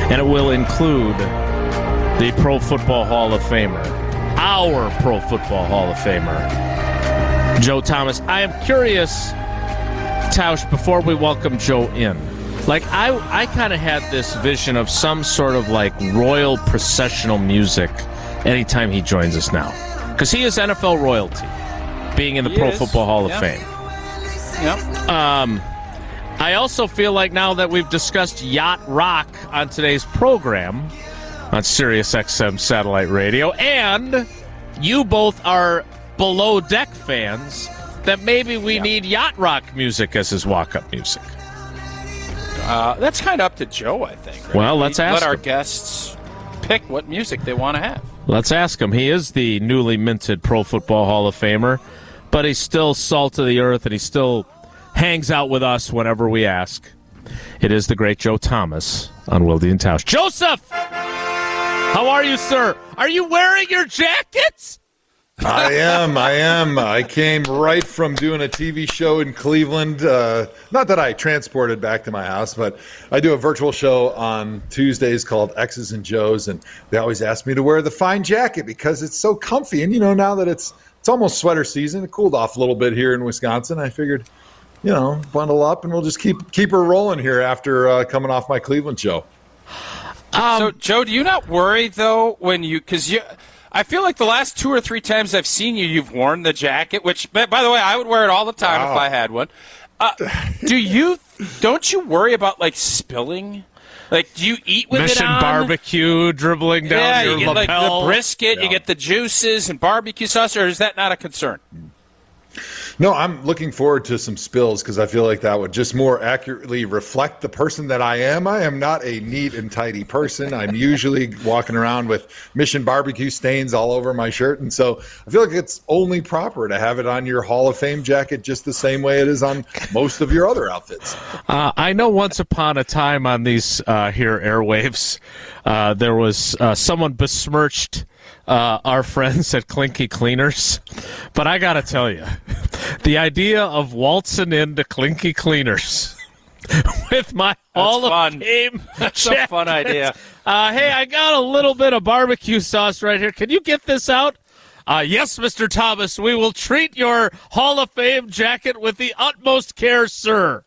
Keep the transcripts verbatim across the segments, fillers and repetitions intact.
and it will include the Pro Football Hall of Famer, our Pro Football Hall of Famer, Joe Thomas. I am curious, Tausch, before we welcome Joe in, like I, I kind of had this vision of some sort of like royal processional music anytime he joins us now, because he is N F L royalty, being in the he Pro is. Football Hall of yep. Fame. Yep. Um, I also feel like now that we've discussed yacht rock on today's program on Sirius X M satellite radio, and you both are Below Deck fans, that maybe we yep. need yacht rock music as his walk-up music. Uh, that's kind of up to Joe, I think. Right? Well, let's we ask let our him. guests pick what music they want to have. Let's ask him. He is the newly minted Pro Football Hall of Famer, but he's still salt of the earth, and he still hangs out with us whenever we ask. It is the great Joe Thomas on Wilde and Tausch. Joseph! How are you, sir? Are you wearing your jacket? I am. I am. I came right from doing a T V show in Cleveland. Uh, not that I transported back to my house, but I do a virtual show on Tuesdays called X's and Joe's, and they always ask me to wear the fine jacket because it's so comfy. And, you know, now that it's it's almost sweater season, it cooled off a little bit here in Wisconsin. I figured, you know, bundle up and we'll just keep keep her rolling here after uh, coming off my Cleveland show. Um, so, Joe, do you not worry, though, when you – because you – I feel like the last two or three times I've seen you, you've worn the jacket, which, by the way, I would wear it all the time wow. if I had one. Uh, do you – don't you worry about, like, spilling? Like, do you eat with Mission it on? barbecue dribbling down yeah, your you get, lapel. like, the brisket, yeah. you get the juices and barbecue sauce, or is that not a concern? No, I'm looking forward to some spills because I feel like that would just more accurately reflect the person that I am. I am not a neat and tidy person. I'm usually walking around with Mission barbecue stains all over my shirt. And so I feel like it's only proper to have it on your Hall of Fame jacket just the same way it is on most of your other outfits. Uh, I know once upon a time on these uh, here airwaves, uh, there was uh, someone besmirched Uh, our friends at Clinky Cleaners. But I got to tell you, the idea of waltzing into Clinky Cleaners with my Hall of Fame That's jacket. a fun idea. Uh, hey, I got a little bit of barbecue sauce right here. Can you get this out? Uh, yes, Mister Thomas, we will treat your Hall of Fame jacket with the utmost care, sir.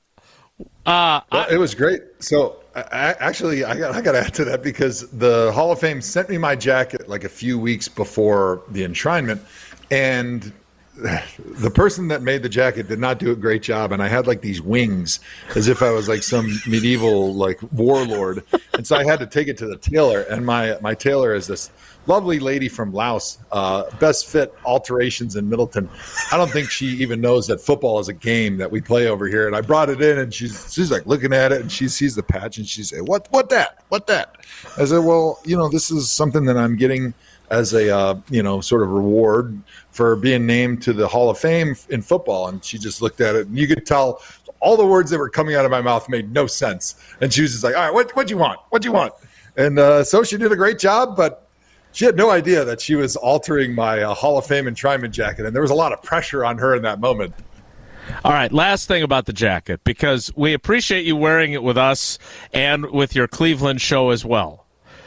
Uh, well, I, it was great. So I, actually, I got I got to add to that because the Hall of Fame sent me my jacket like a few weeks before the enshrinement, and the person that made the jacket did not do a great job. And I had like these wings as if I was like some medieval like warlord, and so I had to take it to the tailor. And my my tailor is this lovely lady from Laos, uh, Best Fit Alterations in Middleton. I don't think she even knows that football is a game that we play over here. And I brought it in, and she's she's like looking at it, and she sees the patch, and she said, "What? What that? What that?" I said, "Well, you know, this is something that I'm getting as a uh, you know sort of reward for being named to the Hall of Fame in football." And she just looked at it, and you could tell all the words that were coming out of my mouth made no sense. And she was just like, "All right, what what do you want? What do you want?" And uh, so she did a great job, but she had no idea that she was altering my uh, Hall of Fame enshrinement jacket, and there was a lot of pressure on her in that moment. All right, last thing about the jacket, because we appreciate you wearing it with us and with your Cleveland show as well.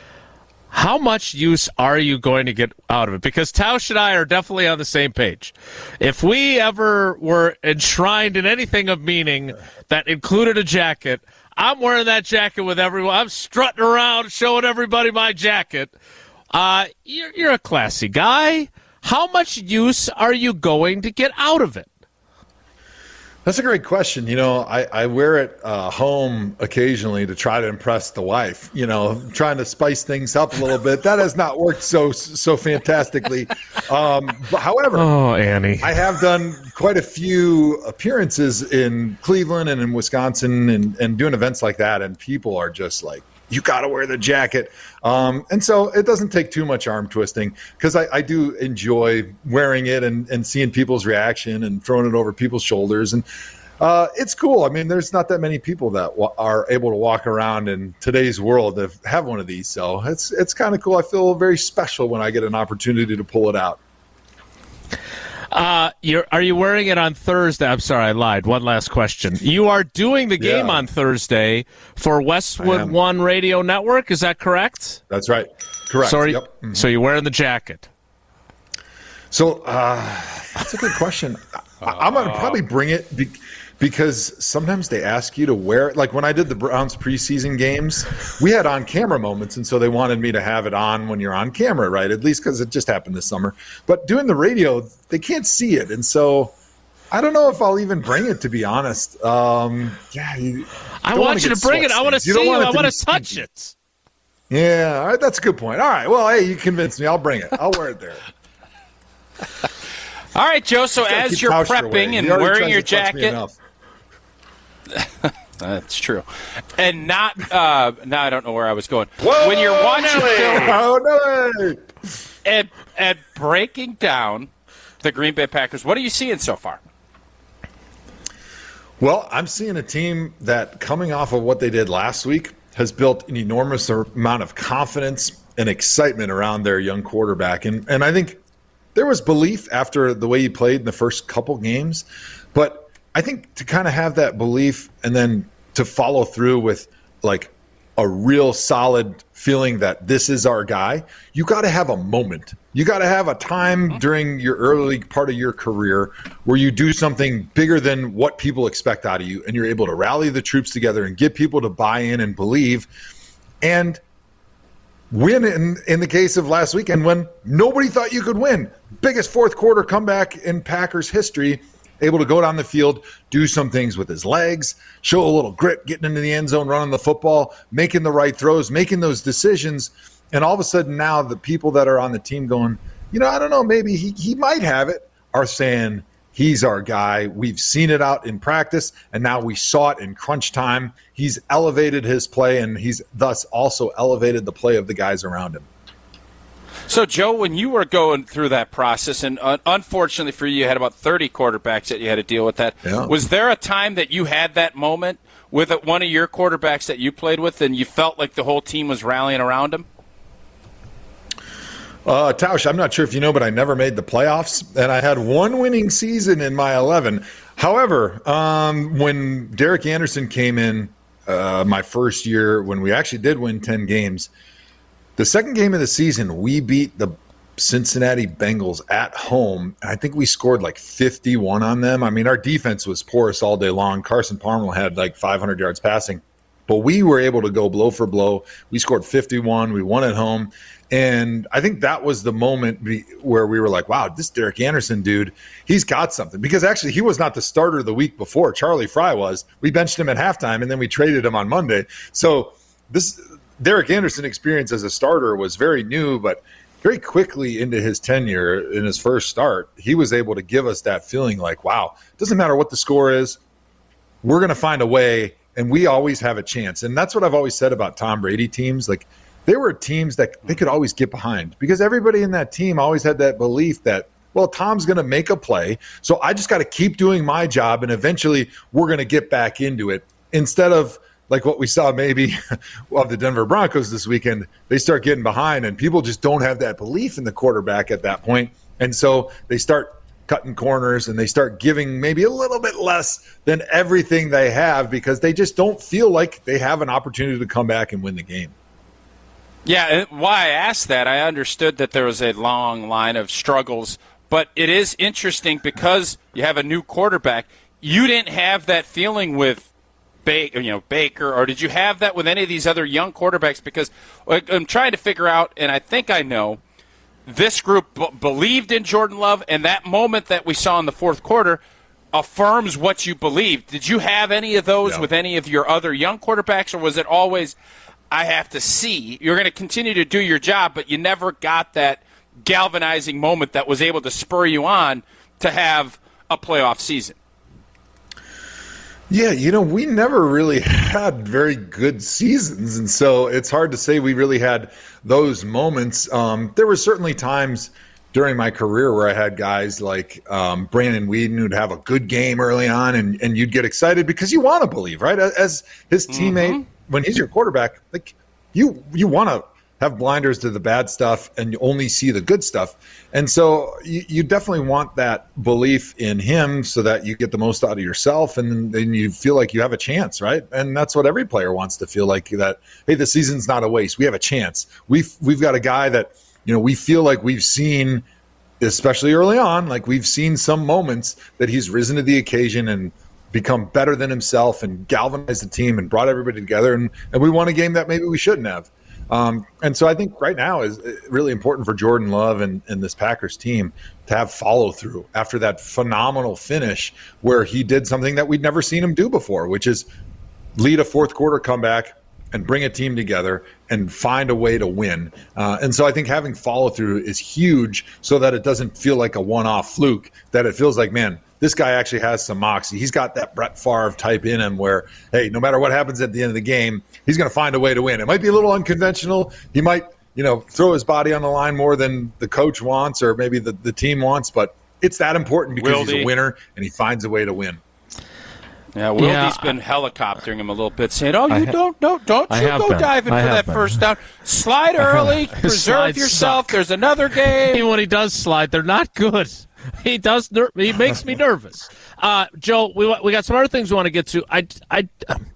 How much use are you going to get out of it? Because Tausch and I are definitely on the same page. If we ever were enshrined in anything of meaning that included a jacket, I'm wearing that jacket with everyone. I'm strutting around showing everybody my jacket. Uh, you're, you're a classy guy. How much use are you going to get out of it? That's a great question. You know, I, I wear it uh, home occasionally to try to impress the wife, you know, trying to spice things up a little bit. That has not worked so so fantastically. Um, but however, oh, Annie, I have done quite a few appearances in Cleveland and in Wisconsin and, and doing events like that. And people are just like, you got to wear the jacket. Um, and so it doesn't take too much arm twisting because I, I do enjoy wearing it and, and seeing people's reaction and throwing it over people's shoulders. And uh, it's cool. I mean, there's not that many people that w- are able to walk around in today's world that have one of these. So it's, it's kind of cool. I feel very special when I get an opportunity to pull it out. Uh, you're, are you wearing it on Thursday? I'm sorry, I lied. One last question. You are doing the game yeah. on Thursday for Westwood One Radio Network. Is that correct? That's right. Correct. Sorry. Yep. Mm-hmm. So you're wearing the jacket. So uh, that's a good question. I, I'm going to probably bring it be, because sometimes they ask you to wear it. Like when I did the Browns preseason games, we had on-camera moments, and so they wanted me to have it on when you're on camera, right? At least because it just happened this summer. But doing the radio, they can't see it, and so I don't know if I'll even bring it, to be honest. Um, yeah, you I want you to bring it. I want to see you. I want to touch it. Yeah, all right, that's a good point. All right, well, hey, you convinced me. I'll bring it. I'll wear it there. All right, Joe, so as you're prepping and wearing your jacket. That's true. And not, uh, now I don't know where I was going. Whoa, when you're watching Nelly. film oh, no. and, and breaking down the Green Bay Packers, what are you seeing so far? Well, I'm seeing a team that, coming off of what they did last week, has built an enormous amount of confidence and excitement around their young quarterback. And and I think there was belief after the way he played in the first couple games. But I think to kind of have that belief and then to follow through with like a real solid feeling that this is our guy, you got to have a moment. You got to have a time during your early part of your career where you do something bigger than what people expect out of you, and you're able to rally the troops together and get people to buy in and believe and win in, in the case of last weekend when nobody thought you could win. Biggest fourth quarter comeback in Packers history, able to go down the field, do some things with his legs, show a little grit, getting into the end zone, running the football, making the right throws, making those decisions. And all of a sudden now the people that are on the team going, you know, I don't know, maybe he, he might have it, are saying he's our guy. We've seen it out in practice, and now we saw it in crunch time. He's elevated his play, and he's thus also elevated the play of the guys around him. So, Joe, when you were going through that process, and uh, unfortunately for you, you had about thirty quarterbacks that you had to deal with that. Yeah. Was there a time that you had that moment with one of your quarterbacks that you played with, and you felt like the whole team was rallying around him? Uh, Tausch, I'm not sure if you know, but I never made the playoffs, and I had one winning season in my eleven. However, um, when Derek Anderson came in uh, my first year, when we actually did win ten games, the second game of the season, we beat the Cincinnati Bengals at home. I think we scored like fifty-one on them. I mean, our defense was porous all day long. Carson Palmer had like five hundred yards passing, but we were able to go blow for blow. We scored fifty-one. We won at home. And I think that was the moment where we were like, wow, this Derek Anderson dude, he's got something. Because actually he was not the starter the week before. Charlie Fry was. We benched him at halftime, and then we traded him on Monday. So this Derek Anderson experience as a starter was very new, but very quickly into his tenure in his first start, he was able to give us that feeling like, wow, it doesn't matter what the score is, we're going to find a way, and we always have a chance. And that's what I've always said about Tom Brady teams. Like, they were teams that they could always get behind because everybody in that team always had that belief that, well, Tom's going to make a play, so I just got to keep doing my job, and eventually we're going to get back into it. Instead of like what we saw maybe of the Denver Broncos this weekend, they start getting behind, and people just don't have that belief in the quarterback at that point. And so they start cutting corners, and they start giving maybe a little bit less than everything they have because they just don't feel like they have an opportunity to come back and win the game. Yeah, why I asked that, I understood that there was a long line of struggles, but it is interesting because you have a new quarterback. You didn't have that feeling with Baker, you know, Baker, or did you have that with any of these other young quarterbacks? Because I'm trying to figure out, and I think I know, this group b- believed in Jordan Love, and that moment that we saw in the fourth quarter affirms what you believed. Did you have any of those yeah. with any of your other young quarterbacks, or was it always, I have to see, you're going to continue to do your job, but you never got that galvanizing moment that was able to spur you on to have a playoff season? Yeah, you know, we never really had very good seasons, and so it's hard to say we really had those moments. Um, there were certainly times during my career where I had guys like um, Brandon Weeden who'd have a good game early on, and, and you'd get excited because you want to believe, right? As his teammate, mm-hmm. when he's your quarterback, like you you want to have blinders to the bad stuff and you only see the good stuff. And so you, you definitely want that belief in him so that you get the most out of yourself and then you feel like you have a chance, right? And that's what every player wants to feel like, that, hey, the season's not a waste. We have a chance. We've, we've got a guy that, you know, we feel like we've seen, especially early on, like we've seen some moments that he's risen to the occasion and become better than himself and galvanized the team and brought everybody together. And, and we won a game that maybe we shouldn't have. Um, and so I think right now is really important for Jordan Love and, and this Packers team to have follow through after that phenomenal finish where he did something that we'd never seen him do before, which is lead a fourth quarter comeback and bring a team together and find a way to win. Uh, and so I think having follow through is huge so that it doesn't feel like a one-off fluke, that it feels like, man, this guy actually has some moxie. He's got that Brett Favre type in him where, hey, no matter what happens at the end of the game, he's going to find a way to win. It might be a little unconventional. He might, you know, throw his body on the line more than the coach wants or maybe the, the team wants, but it's that important because Wildy. He's a winner and he finds a way to win. Yeah, Wildy's yeah, been helicoptering him a little bit, saying, "Oh, you ha- don't, don't, don't you go been. diving I for that been. first down. Slide early, preserve yourself. Suck. There's another game." Even when he does slide, they're not good. He does. Ner- he makes me nervous. Uh, Joe, we we got some other things we want to get to. I, I,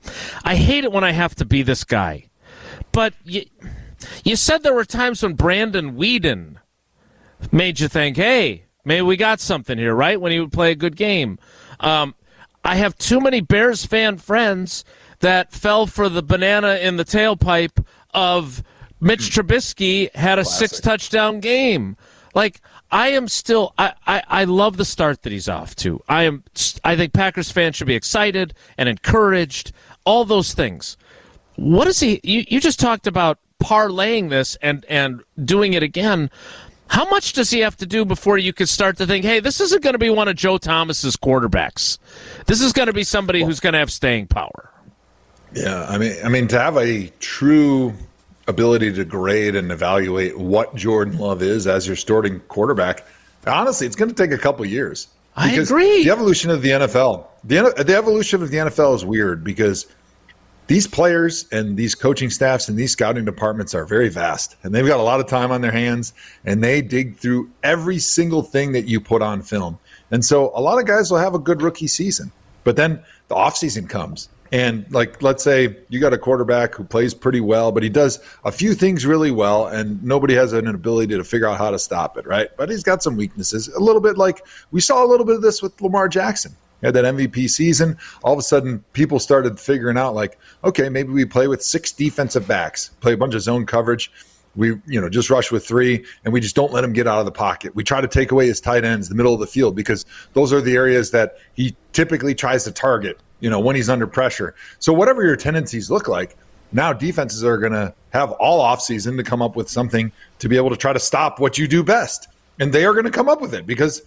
I hate it when I have to be this guy, but you, you said there were times when Brandon Weeden made you think, "Hey, maybe we got something here," right? When he would play a good game. Um, I have too many Bears fan friends that fell for the banana in the tailpipe of Mitch Trubisky had a Classic. six touchdown game. Like, I am still, I, I, I love the start that he's off to. I am, I think Packers fans should be excited and encouraged, all those things. What is he, you, you just talked about parlaying this and, and doing it again. How much does he have to do before you could start to think, hey, this isn't going to be one of Joe Thomas's quarterbacks. This is going to be somebody who's going to have staying power. Yeah, I mean, I mean, to have a true ability to grade and evaluate what Jordan Love is as your starting quarterback, honestly, it's going to take a couple years. I agree. The evolution of the N F L, the the evolution of the N F L is weird because these players and these coaching staffs and these scouting departments are very vast, and they've got a lot of time on their hands, and they dig through every single thing that you put on film. And so a lot of guys will have a good rookie season, but then the offseason comes. And, like, let's say you got a quarterback who plays pretty well, but he does a few things really well, and nobody has an ability to figure out how to stop it, right? But he's got some weaknesses, a little bit like we saw a little bit of this with Lamar Jackson. He had that M V P season. All of a sudden, people started figuring out, like, okay, maybe we play with six defensive backs, play a bunch of zone coverage. We, you know, just rush with three, and we just don't let him get out of the pocket. We try to take away his tight ends, the middle of the field, because those are the areas that he typically tries to target, you know, when he's under pressure. So whatever your tendencies look like, now defenses are going to have all offseason to come up with something to be able to try to stop what you do best. And they are going to come up with it, because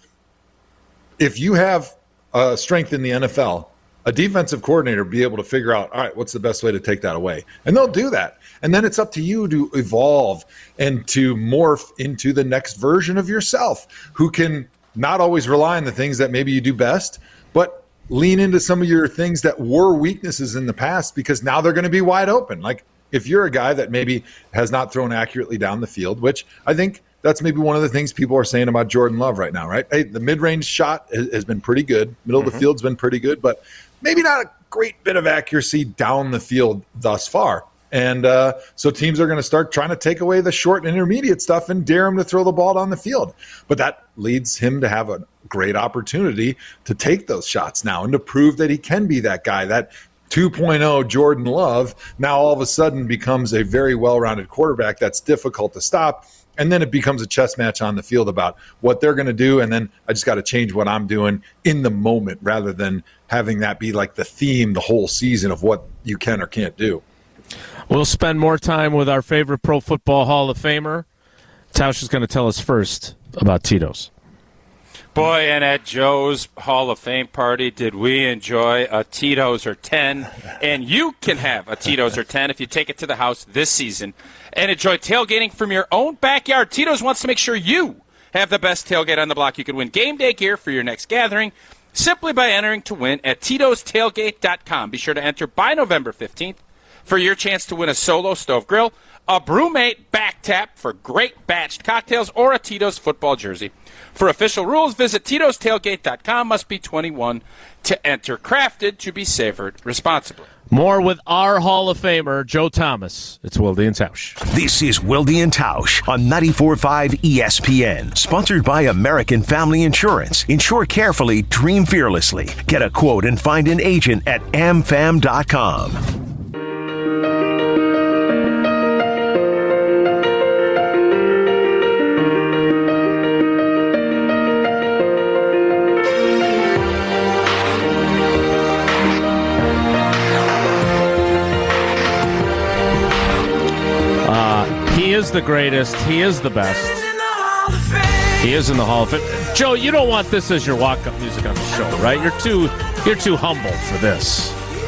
if you have uh, strength in the N F L, a defensive coordinator be able to figure out, all right, what's the best way to take that away? And they'll do that. And then it's up to you to evolve and to morph into the next version of yourself, who can not always rely on the things that maybe you do best, but lean into some of your things that were weaknesses in the past, because now they're going to be wide open. Like, if you're a guy that maybe has not thrown accurately down the field, which I think that's maybe one of the things people are saying about Jordan Love right now, right? Hey, the mid-range shot has been pretty good. Middle mm-hmm. of the field's been pretty good, but maybe not a great bit of accuracy down the field thus far. And uh, so teams are going to start trying to take away the short and intermediate stuff and dare him to throw the ball down the field. But that leads him to have a great opportunity to take those shots now and to prove that he can be that guy. That two point oh Jordan Love now all of a sudden becomes a very well-rounded quarterback that's difficult to stop. And then it becomes a chess match on the field about what they're going to do. And then I just got to change what I'm doing in the moment, rather than having that be like the theme the whole season of what you can or can't do. We'll spend more time with our favorite Pro Football Hall of Famer. Tausch is going to tell us first about Tito's. Boy, and at Joe's Hall of Fame party, did we enjoy a Tito's or ten. And you can have a Tito's or ten if you take it to the house this season and enjoy tailgating from your own backyard. Tito's wants to make sure you have the best tailgate on the block. You can win game day gear for your next gathering simply by entering to win at Tito's Tailgate dot com. Be sure to enter by November fifteenth for your chance to win a Solo Stove Grill, a Brewmate back tap for great batched cocktails, or a Tito's football jersey. For official rules, visit Tito's Tailgate dot com. Must be twenty-one to enter. Crafted to be savored responsibly. More with our Hall of Famer, Joe Thomas. It's Wilde and Tausch. This is Wilde and Tausch on ninety-four point five E S P N. Sponsored by American Family Insurance. Insure carefully, dream fearlessly. Get a quote and find an agent at A M fam dot com. He is the greatest. He is the best. He is in the Hall of Fame. Joe, you don't want this as your walk-up music on the show, right? You're too you're too humble for this.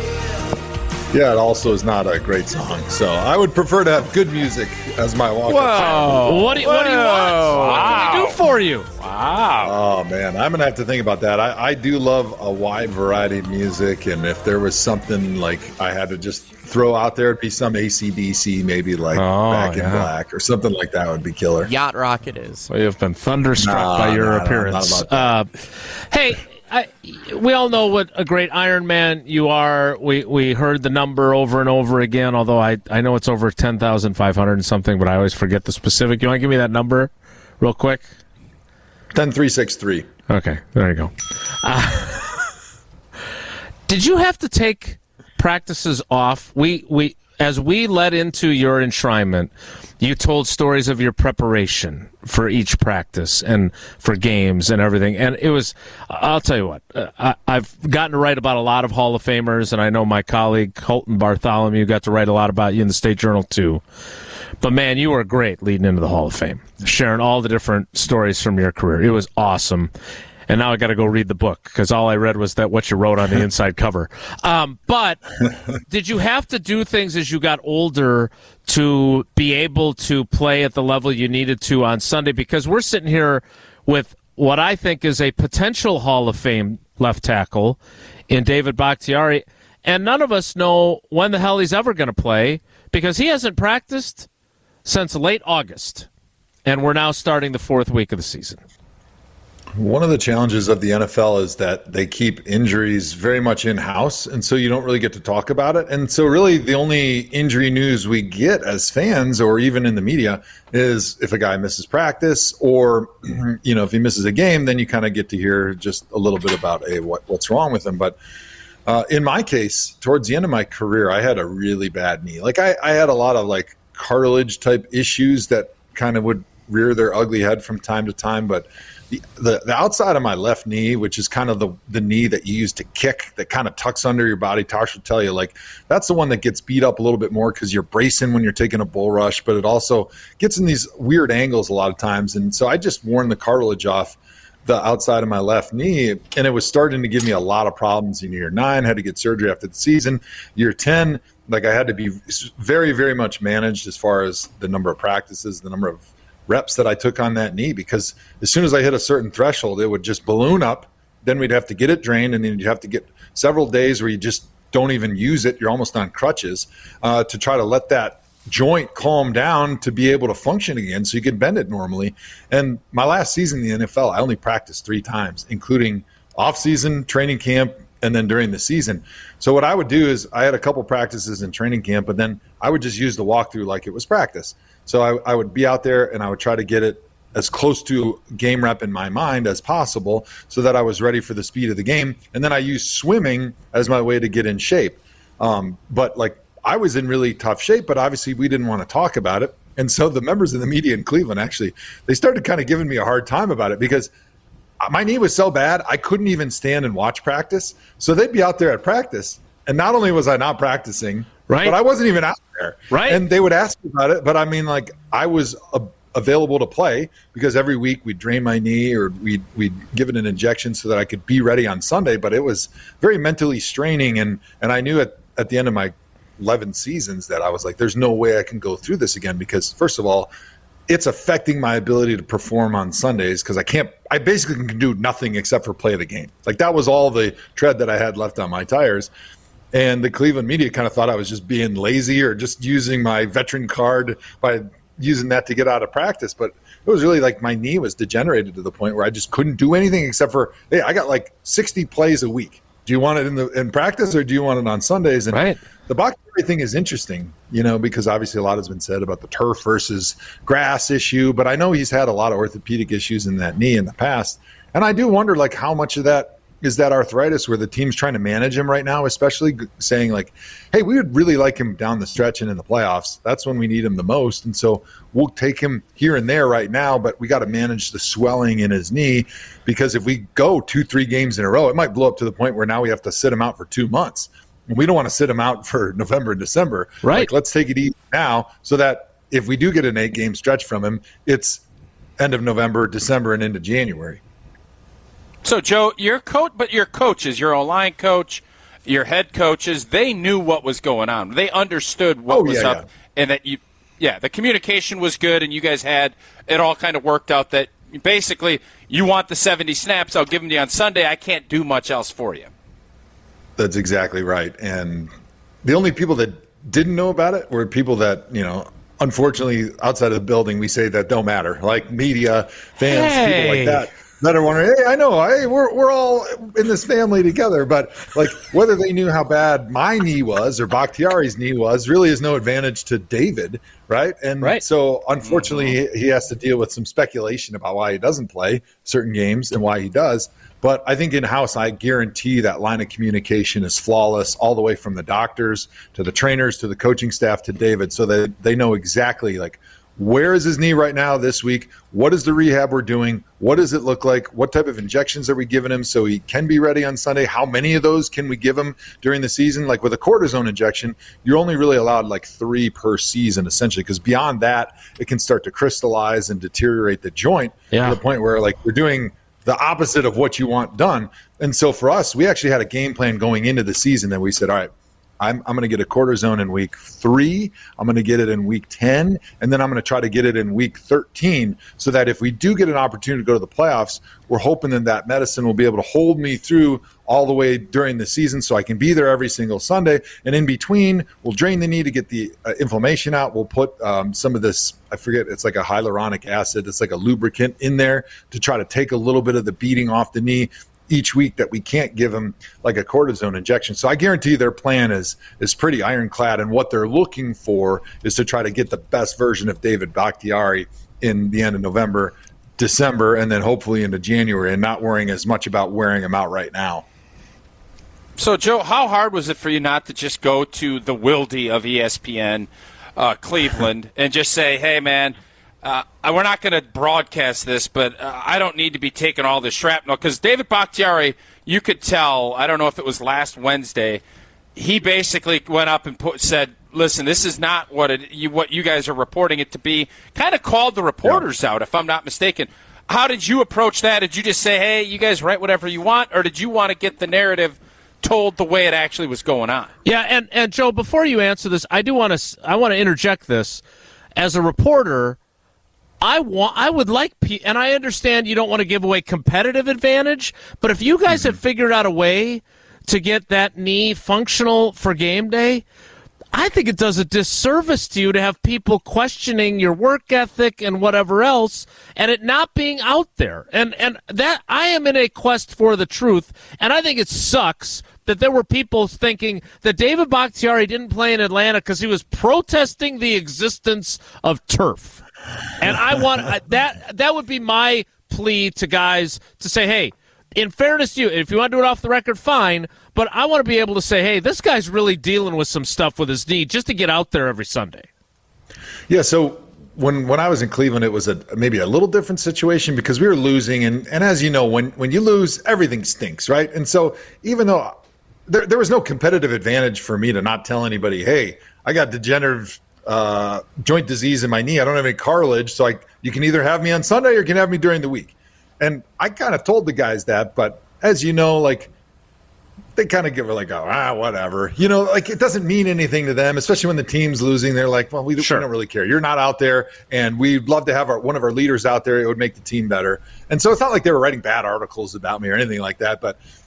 Yeah, it also is not a great song, so I would prefer to have good music as my walk-up. Whoa! What do, you, what do you want? Wow. What can we do for you? Wow. Oh, man, I'm going to have to think about that. I, I do love a wide variety of music, and if there was something like I had to just throw out there, it'd be some A C D C, maybe like Oh, Back in yeah. Black or something like that would be killer. Yacht Rock it is. We have been thunderstruck Nah, by your nah, nah, appearance. not Uh, hey, I, we all know what a great Iron Man you are. We we heard the number over and over again, although I, I know it's over ten thousand five hundred and something, but I always forget the specific. You want to give me that number real quick? ten three six three. Okay, there you go. Uh, did you have to take practices off? We we as we led into your enshrinement, you told stories of your preparation for each practice and for games and everything. And it was, I'll tell you what, uh, I, I've gotten to write about a lot of Hall of Famers, and I know my colleague Colton Bartholomew got to write a lot about you in the State Journal too. But man, you were great leading into the Hall of Fame, sharing all the different stories from your career. It was awesome. And now I got to go read the book because all I read was that what you wrote on the inside cover. Um, but did you have to do things as you got older to be able to play at the level you needed to on Sunday? Because we're sitting here with what I think is a potential Hall of Fame left tackle in David Bakhtiari, and none of us know when the hell he's ever going to play because he hasn't practiced since late August, and we're now starting the fourth week of the season. One of the challenges of the N F L is that they keep injuries very much in-house, and so you don't really get to talk about it. And so really the only injury news we get as fans or even in the media is if a guy misses practice or, you know, if he misses a game, then you kind of get to hear just a little bit about, hey, what, what's wrong with him. But uh, in my case, towards the end of my career, I had a really bad knee. Like I, I had a lot of like cartilage type issues that kind of would rear their ugly head from time to time, but The, the the outside of my left knee, which is kind of the, the knee that you use to kick, that kind of tucks under your body, Tosh will tell you, like that's the one that gets beat up a little bit more because you're bracing when you're taking a bull rush, but it also gets in these weird angles a lot of times. And so I just worn the cartilage off the outside of my left knee, and it was starting to give me a lot of problems in year nine. Had to get surgery after the season. Year ten, like I had to be very, very much managed as far as the number of practices, the number of reps that I took on that knee, because as soon as I hit a certain threshold, it would just balloon up. Then we'd have to get it drained, and then you'd have to get several days where you just don't even use it. You're almost on crutches uh, to try to let that joint calm down to be able to function again so you could bend it normally. And my last season in the N F L, I only practiced three times, including off-season, training camp, and then during the season. So what I would do is I had a couple practices in training camp, but then I would just use the walkthrough like it was practice. So I, I would be out there and I would try to get it as close to game rep in my mind as possible so that I was ready for the speed of the game. And then I used swimming as my way to get in shape. Um, but like I was in really tough shape, but obviously we didn't want to talk about it. And so the members of the media in Cleveland, actually, they started kind of giving me a hard time about it because my knee was so bad, I couldn't even stand and watch practice. So they'd be out there at practice. And not only was I not practicing, right, but I wasn't even out there. Right. And they would ask me about it. But I mean, like, I was a, available to play because every week we'd drain my knee or we'd, we'd give it an injection so that I could be ready on Sunday. But it was very mentally straining. And, and I knew at, at the end of my eleven seasons that I was like, there's no way I can go through this again because, first of all, it's affecting my ability to perform on Sundays because I can't – I basically can do nothing except for play the game. Like that was all the tread that I had left on my tires. And the Cleveland media kind of thought I was just being lazy or just using my veteran card by using that to get out of practice. But it was really like my knee was degenerated to the point where I just couldn't do anything except for, hey, I got like sixty plays a week. Do you want it in the in practice or do you want it on Sundays? And right. The Bakhtiari thing is interesting, you know, because obviously a lot has been said about the turf versus grass issue. But I know he's had a lot of orthopedic issues in that knee in the past. And I do wonder, like, how much of that is that arthritis where the team's trying to manage him right now, especially saying, like, hey, we would really like him down the stretch and in the playoffs. That's when we need him the most. And so we'll take him here and there right now, but we got to manage the swelling in his knee because if we go two, three games in a row, it might blow up to the point where now we have to sit him out for two months. And we don't want to sit him out for November and December. Right. Like, let's take it easy now so that if we do get an eight-game stretch from him, it's end of November, December, and into January. So, Joe, your coach, but your coaches, your O-line coach, your head coaches, they knew what was going on. They understood what oh, was yeah, up, yeah. and that you, yeah, the communication was good, and you guys had it all kind of worked out. That basically, you want the seventy snaps, I'll give them to you on Sunday. I can't do much else for you. That's exactly right. And the only people that didn't know about it were people that, you know, unfortunately, outside of the building, we say that don't matter, like media, fans, hey. people like that. That are wondering, hey, I know, hey, we're we're all in this family together, but like whether they knew how bad my knee was or Bakhtiari's knee was really is no advantage to David, right? And right. so unfortunately, mm-hmm. he, he has to deal with some speculation about why he doesn't play certain games and why he does. But I think in-house, I guarantee that line of communication is flawless all the way from the doctors to the trainers to the coaching staff to David, so that they know exactly like where is his knee right now this week? What is the rehab we're doing? What does it look like? What type of injections are we giving him so he can be ready on Sunday? How many of those can we give him during the season? Like with a cortisone injection, you're only really allowed like three per season essentially, because beyond that, it can start to crystallize and deteriorate the joint yeah. to the point where like we're doing the opposite of what you want done. And so for us, we actually had a game plan going into the season that we said, all right, I'm, I'm going to get a cortisone in week three. I'm going to get it in week ten, and then I'm going to try to get it in week thirteen so that if we do get an opportunity to go to the playoffs, we're hoping that that medicine will be able to hold me through all the way during the season so I can be there every single Sunday. And in between, we'll drain the knee to get the uh, inflammation out. We'll put um, some of this, I forget, it's like a hyaluronic acid. It's like a lubricant in there to try to take a little bit of the beating off the knee each week that we can't give them like a cortisone injection. So I guarantee their plan is is pretty ironclad, and what they're looking for is to try to get the best version of David Bakhtiari in the end of November, December, and then hopefully into January, and not worrying as much about wearing him out right now. So, Joe, how hard was it for you not to just go to the Wilde of E S P N uh, Cleveland and just say, hey, man, Uh, we're not going to broadcast this, but uh, I don't need to be taking all this shrapnel. Because David Bakhtiari, you could tell, I don't know if it was last Wednesday, he basically went up and put, said, listen, this is not what it, you, what you guys are reporting it to be. Kind of called the reporters yeah. out, if I'm not mistaken. How did you approach that? Did you just say, hey, you guys write whatever you want? Or did you want to get the narrative told the way it actually was going on? Yeah, and, and Joe, before you answer this, I do want to I want to interject this. As a reporter, I want. I would like, and I understand you don't want to give away competitive advantage, but if you guys mm-hmm. have figured out a way to get that knee functional for game day, I think it does a disservice to you to have people questioning your work ethic and whatever else, and it not being out there. And and that I am in a quest for the truth, and I think it sucks that there were people thinking that David Bakhtiari didn't play in Atlanta because he was protesting the existence of turf. And I want that. That would be my plea to guys to say, hey, in fairness to you, if you want to do it off the record, fine. But I want to be able to say, hey, this guy's really dealing with some stuff with his knee just to get out there every Sunday. Yeah, so when when I was in Cleveland, it was a maybe a little different situation because we were losing. And, and as you know, when, when you lose, everything stinks, right? And so even though there, there was no competitive advantage for me to not tell anybody, hey, I got degenerative uh, joint disease in my knee. I don't have any cartilage, so I, you can either have me on Sunday or you can have me during the week. And I kind of told the guys that, but as you know, like, they kind of give it like, oh, ah, whatever. You know, like, it doesn't mean anything to them, especially when the team's losing. They're like, well, we, sure. we don't really care. You're not out there, and we'd love to have our, one of our leaders out there. It would make the team better. And so it's not like they were writing bad articles about me or anything like that. But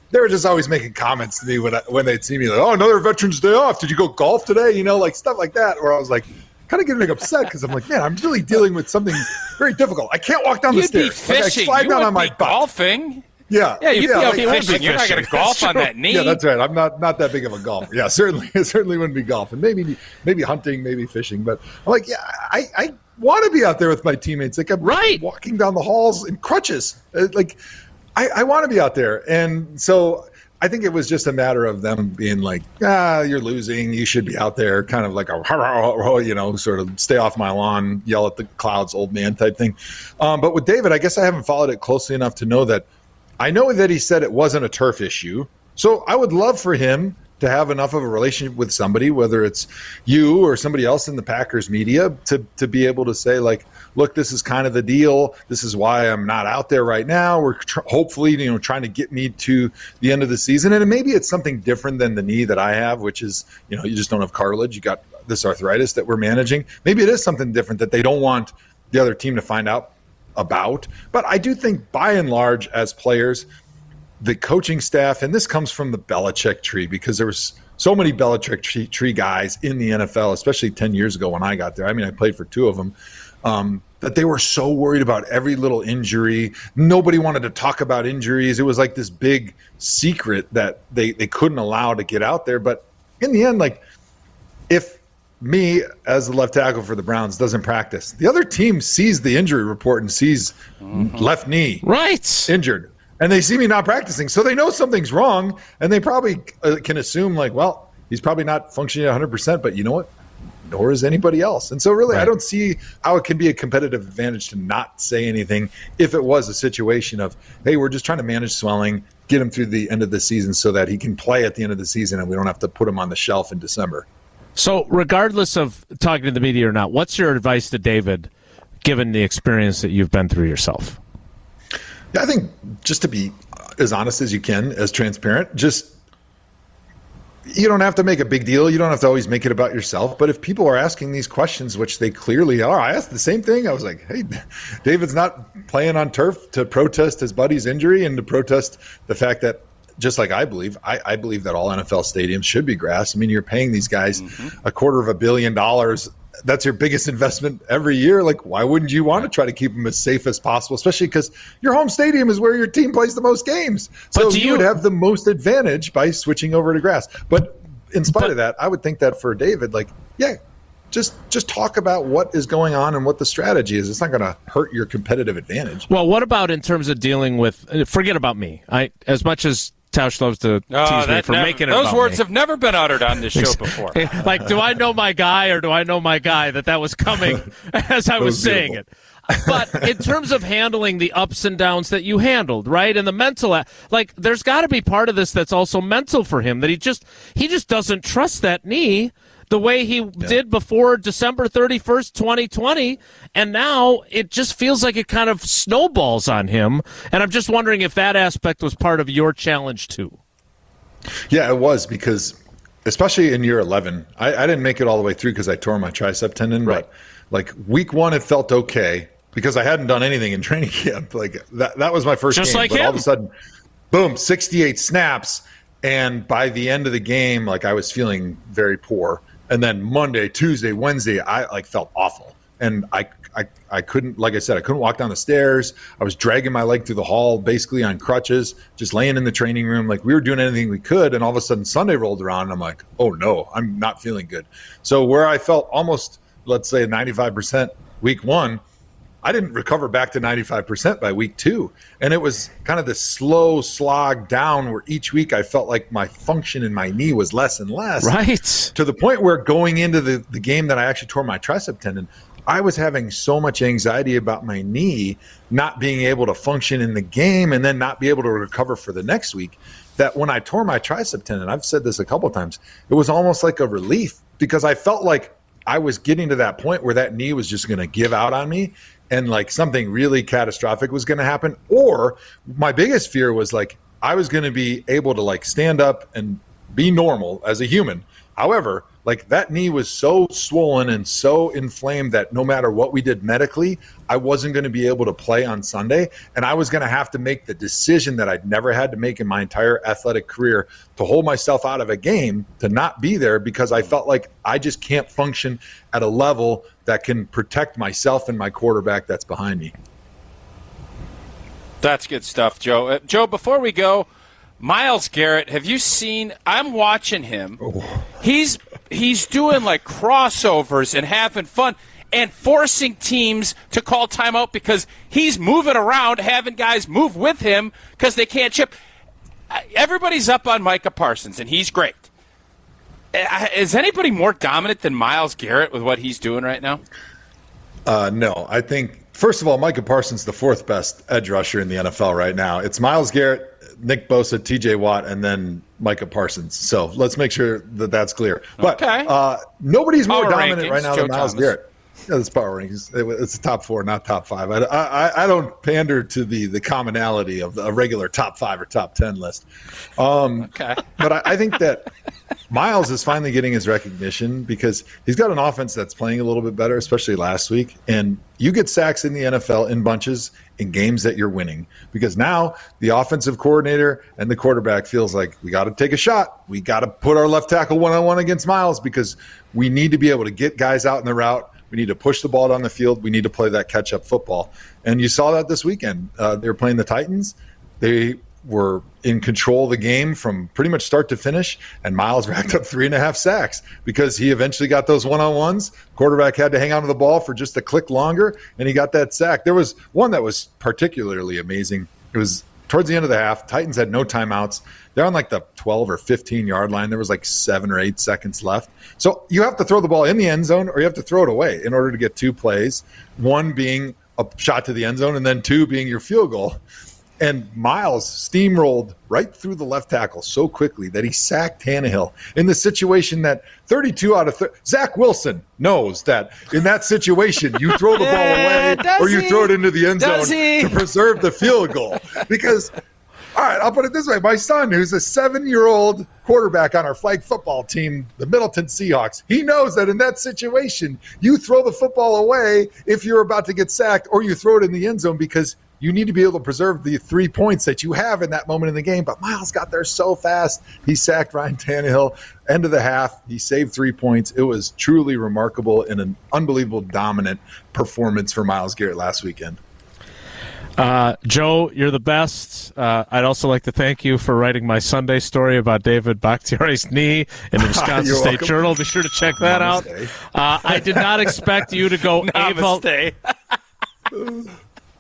they were just always making comments to me when I, when they'd see me like, oh, another Veterans Day off. Did you go golf today? You know, like stuff like that. Where I was like, kind of getting upset because I'm like, man, I'm really dealing with something very difficult. I can't walk down the You'd stairs. Be fishing. Like I slide you down would on my be butt. Golfing. Yeah, yeah, you'd yeah, be like, fishing. You're not going to golf on that knee. Yeah, that's right. I'm not not that big of a golfer. Yeah, certainly, it certainly wouldn't be golfing. Maybe maybe hunting, maybe fishing. But I'm like, yeah, I, I want to be out there with my teammates. Like I'm right. walking down the halls in crutches. Like I, I want to be out there, and so I think it was just a matter of them being like, ah, you're losing. You should be out there, kind of like a, you know, sort of stay off my lawn, yell at the clouds, old man type thing. Um, but with David, I guess I haven't followed it closely enough to know that. I know that he said it wasn't a turf issue. So I would love for him to have enough of a relationship with somebody, whether it's you or somebody else in the Packers media, to to be able to say, like, look, this is kind of the deal. This is why I'm not out there right now. We're tr- hopefully, you know, trying to get me to the end of the season. And maybe it's something different than the knee that I have, which is, you know, you just don't have cartilage. You got this arthritis that we're managing. Maybe it is something different that they don't want the other team to find out about. But I do think by and large, as players, the coaching staff, and this comes from the Belichick tree, because there was so many Belichick tree, tree guys in the N F L, especially ten years ago when I got there. I mean, I played for two of them, um, that they were so worried about every little injury. Nobody wanted to talk about injuries. It was like this big secret that they, they couldn't allow to get out there. But in the end, like, if me as the left tackle for the Browns doesn't practice, the other team sees the injury report and sees mm-hmm. left knee right injured, and they see me not practicing, so they know something's wrong, and they probably uh, can assume like, well, he's probably not functioning one hundred percent, but you know what, nor is anybody else. And so really right. I don't see how it can be a competitive advantage to not say anything if it was a situation of, hey, we're just trying to manage swelling, get him through the end of the season so that he can play at the end of the season and we don't have to put him on the shelf in December. So regardless of talking to the media or not, what's your advice to David, given the experience that you've been through yourself? Yeah, I think just to be as honest as you can, as transparent, just you don't have to make a big deal. You don't have to always make it about yourself. But if people are asking these questions, which they clearly are, I asked the same thing. I was like, hey, David's not playing on turf to protest his buddy's injury and to protest the fact that, just like I believe, I, I believe that all N F L stadiums should be grass. I mean, you're paying these guys mm-hmm. a quarter of a billion dollars. That's your biggest investment every year. Like, why wouldn't you want to try to keep them as safe as possible, especially because your home stadium is where your team plays the most games. So you, you would have the most advantage by switching over to grass. But in spite but, of that, I would think that for David, like, yeah, just just talk about what is going on and what the strategy is. It's not going to hurt your competitive advantage. Well, what about in terms of dealing with – forget about me. I as much as – Tausch loves to tease oh, me for never, making it those about words me. have never been uttered on this show before. Like, do I know my guy or do I know my guy that that was coming as I was, was saying it? But in terms of handling the ups and downs that you handled, right, and the mental, like, there's got to be part of this that's also mental for him, that he just he just doesn't trust that knee the way he yeah. did before December thirty-first, twenty twenty, and now it just feels like it kind of snowballs on him, and I'm just wondering if that aspect was part of your challenge too. Yeah, it was, because especially in year eleven, I, I didn't make it all the way through because I tore my tricep tendon, right. But like week one it felt okay because I hadn't done anything in training camp. Like that, that was my first just game, like but him. All of a sudden, boom, sixty-eight snaps, and by the end of the game, like I was feeling very poor. And then Monday, Tuesday, Wednesday, I like felt awful. And I, I I couldn't, like I said, I couldn't walk down the stairs. I was dragging my leg through the hall, basically on crutches, just laying in the training room. Like we were doing anything we could. And all of a sudden Sunday rolled around and I'm like, oh no, I'm not feeling good. So where I felt almost, let's say ninety-five percent week one, I didn't recover back to ninety-five percent by week two. And it was kind of this slow slog down where each week I felt like my function in my knee was less and less. Right. To the point where going into the, the game that I actually tore my tricep tendon, I was having so much anxiety about my knee not being able to function in the game and then not be able to recover for the next week, that when I tore my tricep tendon, I've said this a couple of times, it was almost like a relief because I felt like I was getting to that point where that knee was just going to give out on me and like something really catastrophic was going to happen. Or my biggest fear was like I was going to be able to like stand up and be normal as a human. However, Like, that knee was so swollen and so inflamed that no matter what we did medically, I wasn't going to be able to play on Sunday. And I was going to have to make the decision that I'd never had to make in my entire athletic career to hold myself out of a game, to not be there, because I felt like I just can't function at a level that can protect myself and my quarterback that's behind me. That's good stuff, Joe. Uh, Joe, before we go, Myles Garrett, have you seen – I'm watching him. Oh. He's he's doing, like, crossovers and having fun and forcing teams to call timeout because he's moving around, having guys move with him because they can't chip. Everybody's up on Micah Parsons, and he's great. Is anybody more dominant than Myles Garrett with what he's doing right now? Uh, no, I think – first of all, Micah Parsons is the fourth best edge rusher in the N F L right now. It's Myles Garrett, Nick Bosa, T J Watt, and then Micah Parsons. So let's make sure that that's clear. But okay. uh, nobody's more power dominant rankings, right now Joe than Myles Thomas. Garrett. Yeah, it's power rankings. It's top four, not top five. I, I, I don't pander to the, the commonality of a regular top five or top ten list. Um, okay. But I, I think that Myles is finally getting his recognition because he's got an offense that's playing a little bit better, especially last week. And you get sacks in the N F L in bunches in games that you're winning, because now the offensive coordinator and the quarterback feels like we got to take a shot. We got to put our left tackle one-on-one against Myles because we need to be able to get guys out in the route. We need to push the ball down the field. We need to play that catch-up football. And you saw that this weekend. Uh, they were playing the Titans. They were in control of the game from pretty much start to finish, and Myles racked up three and a half sacks because he eventually got those one-on-ones. Quarterback had to hang on to the ball for just a click longer, and he got that sack. There was one that was particularly amazing. It was towards the end of the half. Titans had no timeouts. They're on like the twelve or fifteen-yard line. There was like seven or eight seconds left. So you have to throw the ball in the end zone or you have to throw it away in order to get two plays, one being a shot to the end zone and then two being your field goal. And Myles steamrolled right through the left tackle so quickly that he sacked Tannehill in the situation that thirty-two out of thirty – Zach Wilson knows that in that situation you throw the ball away yeah, or you he? throw it into the end Does zone he? to preserve the field goal. Because – all right, I'll put it this way. My son, who's a seven-year-old quarterback on our flag football team, the Middleton Seahawks, he knows that in that situation, you throw the football away if you're about to get sacked or you throw it in the end zone because you need to be able to preserve the three points that you have in that moment in the game. But Myles got there so fast. He sacked Ryan Tannehill. End of the half, he saved three points. It was truly remarkable and an unbelievable dominant performance for Myles Garrett last weekend. Uh, Joe, you're the best. Uh, I'd also like to thank you for writing my Sunday story about David Bakhtiari's knee in the Wisconsin State welcome. Journal. Be sure to check that Namaste. out. Uh, I did not expect you to go Namaste. Ava.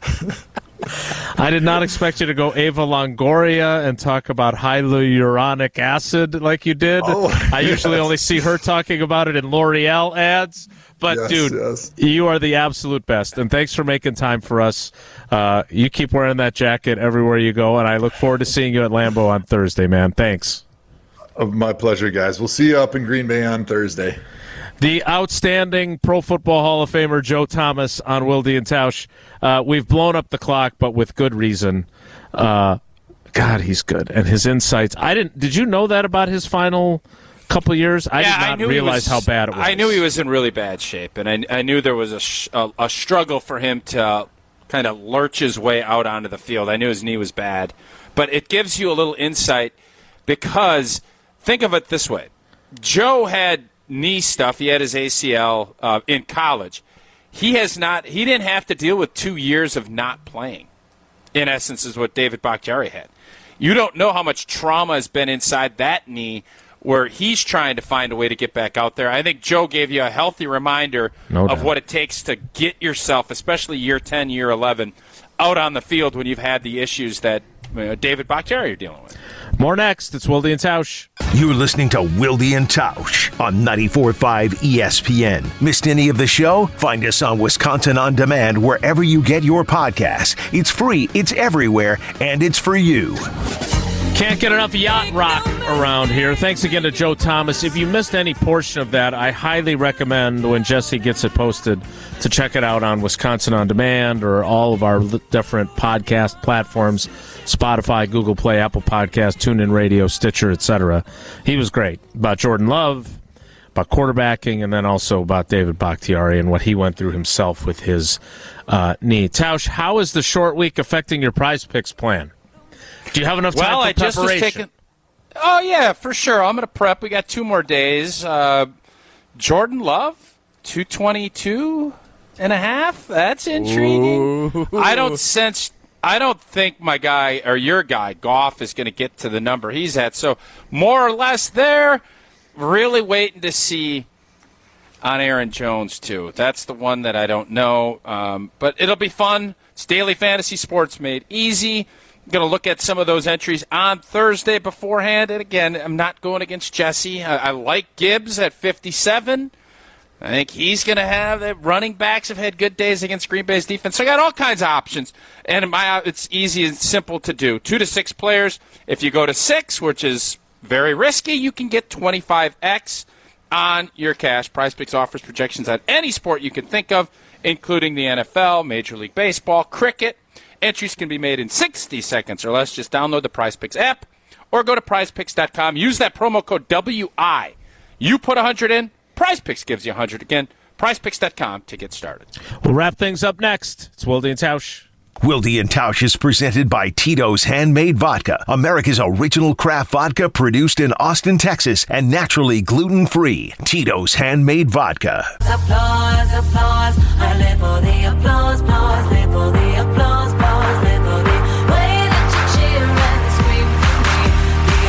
I did not expect you to go Eva Longoria and talk about hyaluronic acid like you did. Oh, I yes. usually only see her talking about it in L'Oreal ads. But, yes, dude, yes. you are the absolute best, and thanks for making time for us. Uh, you keep wearing that jacket everywhere you go, and I look forward to seeing you at Lambeau on Thursday, man. Thanks. Oh, my pleasure, guys. We'll see you up in Green Bay on Thursday. The outstanding Pro Football Hall of Famer Joe Thomas on Wilde and Tausch. Uh, we've blown up the clock, but with good reason. Uh, God, he's good, and his insights. I didn't. Did you know that about his final couple years? I yeah, did not I realize was, how bad it was. I knew he was in really bad shape, and I, I knew there was a, sh- a, a struggle for him to kind of lurch his way out onto the field. I knew his knee was bad. But it gives you a little insight because think of it this way. Joe had knee stuff. He had his A C L uh, in college. He has not. He didn't have to deal with two years of not playing, in essence, is what David Bakhtiari had. You don't know how much trauma has been inside that knee where he's trying to find a way to get back out there. I think Joe gave you a healthy reminder no of doubt. what it takes to get yourself, especially year ten, year eleven, out on the field when you've had the issues that you know, David Bakhtiari are dealing with. More next. It's Wilde and Tausch. You're listening to Wilde and Tausch on ninety-four point five E S P N. Missed any of the show? Find us on Wisconsin On Demand wherever you get your podcasts. It's free, it's everywhere, and it's for you. Can't get enough yacht rock around here. Thanks again to Joe Thomas. If you missed any portion of that, I highly recommend when Jesse gets it posted to check it out on Wisconsin On Demand or all of our different podcast platforms, Spotify, Google Play, Apple Podcasts, TuneIn Radio, Stitcher, et cetera. He was great. About Jordan Love, about quarterbacking, and then also about David Bakhtiari and what he went through himself with his uh, knee. Tausch, how is the short week affecting your Prize Picks plan? Do you have enough time well, for I just preparation? was taking. Oh yeah, for sure. I'm going to prep. We got two more days. Uh, Jordan Love, two twenty-two and a half. That's intriguing. Ooh. I don't sense. I don't think my guy or your guy Goff is going to get to the number he's at. So more or less there. Really waiting to see on Aaron Jones too. That's the one that I don't know. Um, but it'll be fun. It's Daily Fantasy Sports made easy. I'm going to look at some of those entries on Thursday beforehand. And again, I'm not going against Jesse. I, I like Gibbs at fifty-seven. I think he's going to have the running backs have had good days against Green Bay's defense. So I got all kinds of options, and my it's easy and simple to do. Two to six players. If you go to six, which is very risky, you can get twenty-five x on your cash. Prize Picks offers projections on any sport you can think of, including the N F L, Major League Baseball, cricket. Entries can be made in sixty seconds or less. Just download the Prize Picks app or go to prize picks dot com. Use that promo code W I. You put one hundred in. Prize Picks gives you one hundred again. prize picks dot com to get started. We'll wrap things up next. It's Wilde and Tausch. Wilde and Tausch is presented by Tito's Handmade Vodka, America's original craft vodka produced in Austin, Texas, and naturally gluten-free. Tito's Handmade Vodka. Applause, applause. I live for the applause, applause. Live for the applause, applause. Live for the way that you cheer and scream for me. The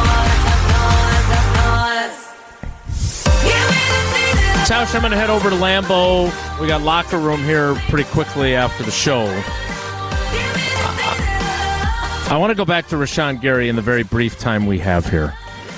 applause, applause, applause. Give me the thing that Tausch, I'm going to head over to Lambeau. We got locker room here pretty quickly after the show. I want to go back to Rashawn Gary in the very brief time we have here.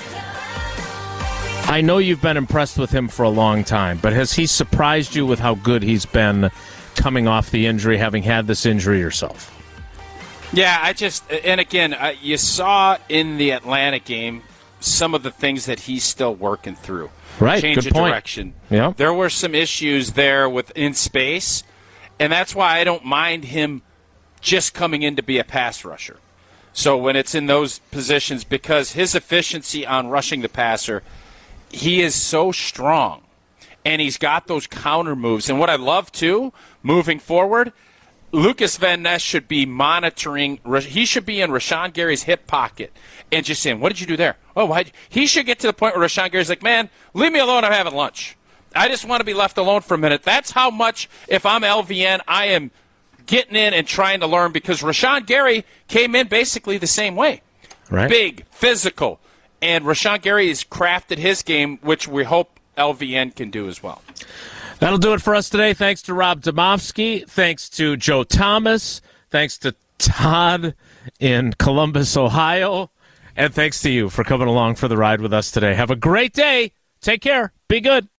I know you've been impressed with him for a long time, but has he surprised you with how good he's been coming off the injury, having had this injury yourself? Yeah, I just, and again, uh, you saw in the Atlanta game some of the things that he's still working through. Right, Change good of point. direction. Yeah. There were some issues there with in space, and that's why I don't mind him just coming in to be a pass rusher. So when it's in those positions, because his efficiency on rushing the passer, he is so strong, and he's got those counter moves. And what I love, too, moving forward, Lucas Van Ness should be monitoring. He should be in Rashawn Gary's hip pocket and just saying, what did you do there? Oh, why? He should get to the point where Rashawn Gary's like, man, leave me alone. I'm having lunch. I just want to be left alone for a minute. That's how much, if I'm L V N, I am getting in and trying to learn, because Rashawn Gary came in basically the same way. Right. Big, physical. And Rashawn Gary has crafted his game, which we hope L V N can do as well. That'll do it for us today. Thanks to Rob Domofsky. Thanks to Joe Thomas. Thanks to Todd in Columbus, Ohio. And thanks to you for coming along for the ride with us today. Have a great day. Take care. Be good.